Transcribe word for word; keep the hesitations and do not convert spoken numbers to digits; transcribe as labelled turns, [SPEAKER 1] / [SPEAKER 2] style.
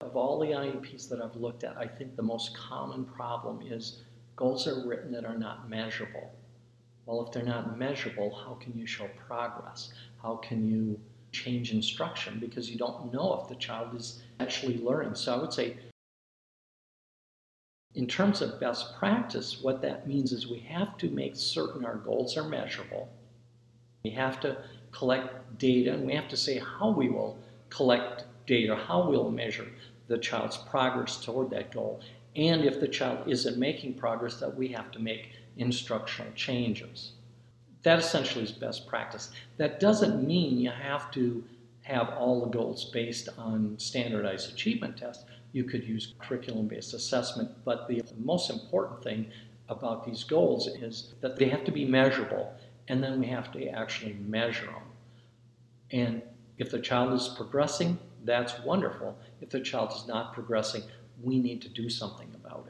[SPEAKER 1] Of all the I E Ps that I've looked at, I think the most common problem is goals are written that are not measurable. Well, if they're not measurable, how can you show progress? How can you change instruction? Because you don't know if the child is actually learning. So I would say, in terms of best practice, what that means is we have to make certain our goals are measurable. We have to collect data, and we have to say how we will collect data, how we'll measure the child's progress toward that goal. And if the child isn't making progress, that we have to make instructional changes. That essentially is best practice. That doesn't mean you have to have all the goals based on standardized achievement tests. You could use curriculum-based assessment, but the most important thing about these goals is that they have to be measurable, and then we have to actually measure them. And if the child is progressing, that's wonderful. If the child is not progressing, we need to do something about it.